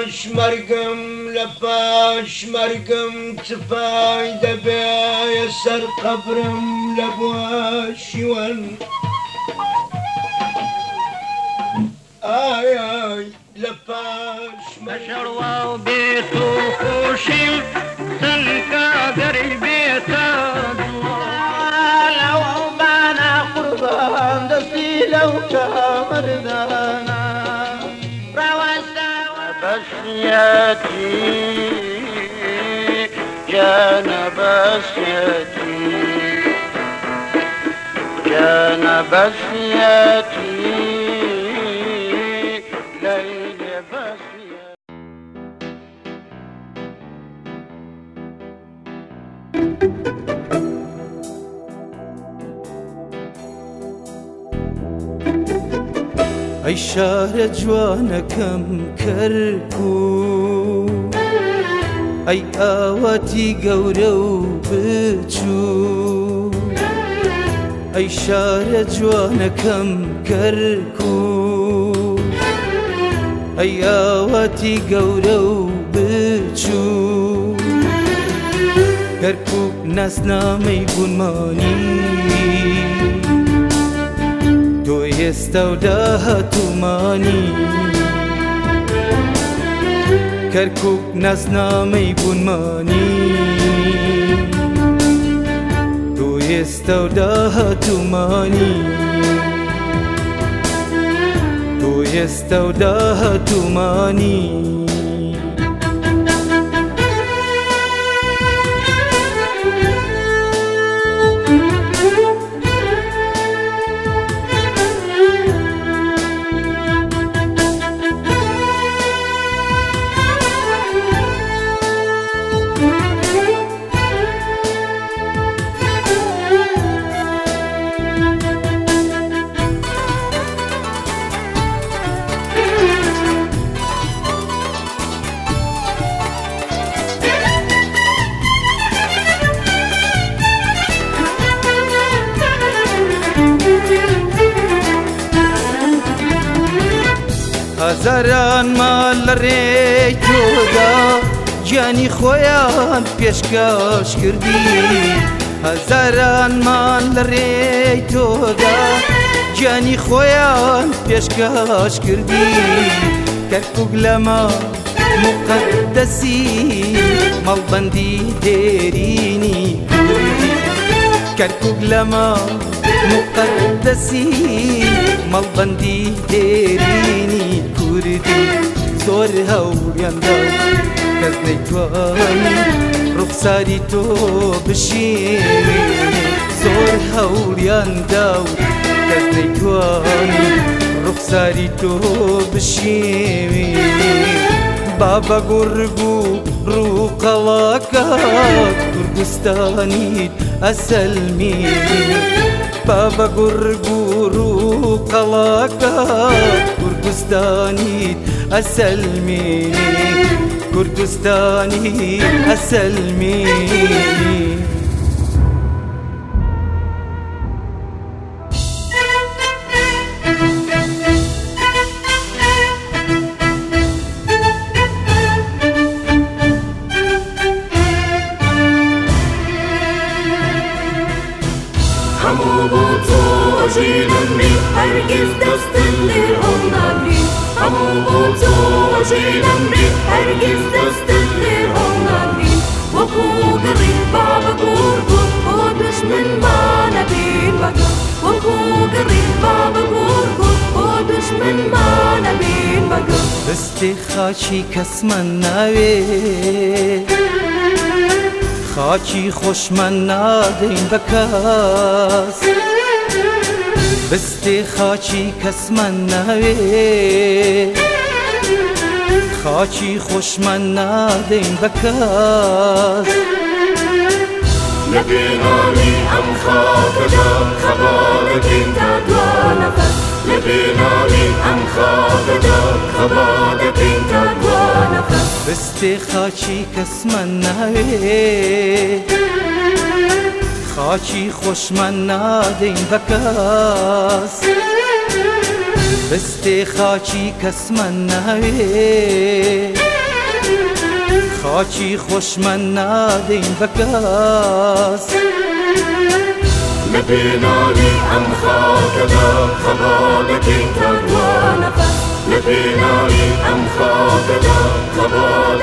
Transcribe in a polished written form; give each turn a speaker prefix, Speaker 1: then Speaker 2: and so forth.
Speaker 1: لپاش مرگم لپاش مرگم تفایده بیا سر قبرم لبواشیون آی آی لپاش
Speaker 2: بشروا بيت خوشي تلقى قريبي لو بانا قربان دستي لو كمردانا بسيتي كان بسيتي كان بسيتي ليل بسيتي
Speaker 3: ئەی شارە جوانەکەم کەرکوو ئەی ئاواتی گەورە و بچوو ئەی شارە جوانەکەم کەرکوو ئەی ئاواتی گەورە و بچوو کەرکووک ناسنامەی بوونمانی تۆ ئێستا و داهاتوومانی کەرکووک ناسنامەی بوونمانی تۆ ئێستا و داهاتوومانی تۆ ئێستا و داهاتوومانی هەزاران مال لە ڕێی تۆدا گیانی خۆیان پێشکەش کردی هەزاران مال لە ڕێی تۆدا گیانی خۆیان پێشکەش کردی کەرکووک لەمە مقەدەسی مەڵبەندی دێرینی کوردی کەرکووک لەمە مقەدەسی مەڵبەندی دێرینی کوردی زۆر هەوڵیاندا کەس نەیتوانی ڕوخساری تۆ بشێوێ زۆر هەوڵیاندا و کەس نەیتوانی ڕوخساری تۆ بشێوێ بابە گوڕگ و ڕووقەڵاکات کوردستانیت ئەسەلمێنێ بابە گوڕگ و ڕووقەڵاکات کوردستانیت ئەسەلمێنێ کوردستانیت ئەسەلمێنێ
Speaker 4: همو بۆ تۆ ژینم بی هەرگیز دەستم لێ هەڵ ناگری همو بۆ تۆ ژینم بی هەرگیز دەستم لێ هەڵ ناگری وەکو گڕی بابە گوڕگوڕ بۆ دوژمنمانە بین بەگەڵ وەکو گڕی بابە گوڕگوڕ بۆ دوژمنمانە بین بەگەڵ
Speaker 3: دەستێ خاچی کەسمان ناوێ خاچی خۆشمان نادەین بە کەس بستێ خاچی کەسمان ناوێ خاچی خۆشمان نادەین بە کەس
Speaker 4: لە بێناوی ئەم خاکەدا خەبا دەکەین تا دوا نەفەس لە بێناوی ئەم خاکەدا خەبا دەکەین تا دوا نەفەس
Speaker 3: بستێ خاچی کەسمان ناوێ خاچی خۆشمان نادەین بە کەس بستێ خاچی کەسمان ناوێ خاچی خوشمن نادین بکاس
Speaker 4: لبناني أم خاكدا خبالك تروى نفس لبناني أم خاكدا خبالك